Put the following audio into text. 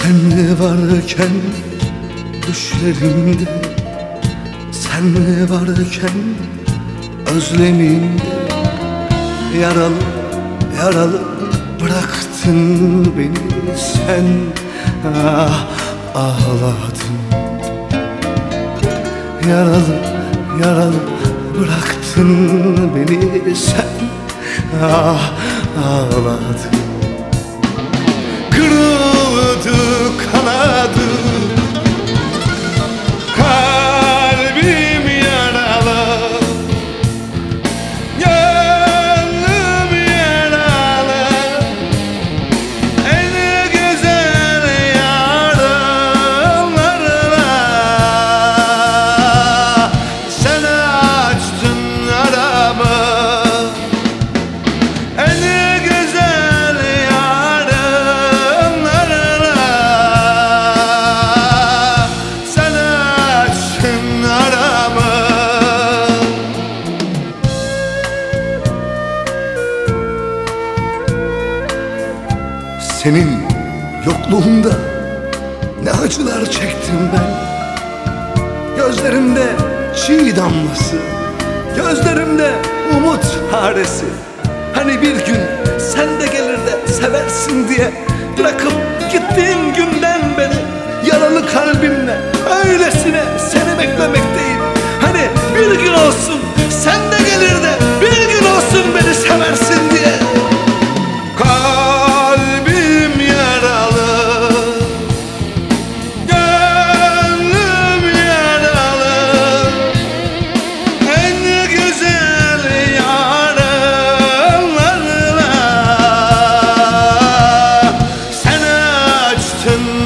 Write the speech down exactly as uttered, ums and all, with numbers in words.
Sen varken düşlerimde, sen varken özlemimde, yaralı yaralı bıraktın beni sen. Ah, ağladın. Yaralı yaralı bıraktın beni sen. Ah, ağladın. Kırıldı kanadı, kalbim yaralı, gönlüm yaralı. En güzel yarınlarla sen açtın aramı. En güzel yarınlarla sen açtın aramı. Senin yokluğunda ne acılar çektim ben. Gözlerimde çiğ damlası, gözlerimde umut haresi. Hani bir gün sen de gelir de seversin diye bırakıp gittiğin günden beri yaralı kalbimle öylesine seni beklemekteyim. Hani bir gün olsun sen de gelir de bir gün olsun beni seversin diye. Kalbim yaralı, gönlüm yaralı. En güzel yarınlarla sen açtın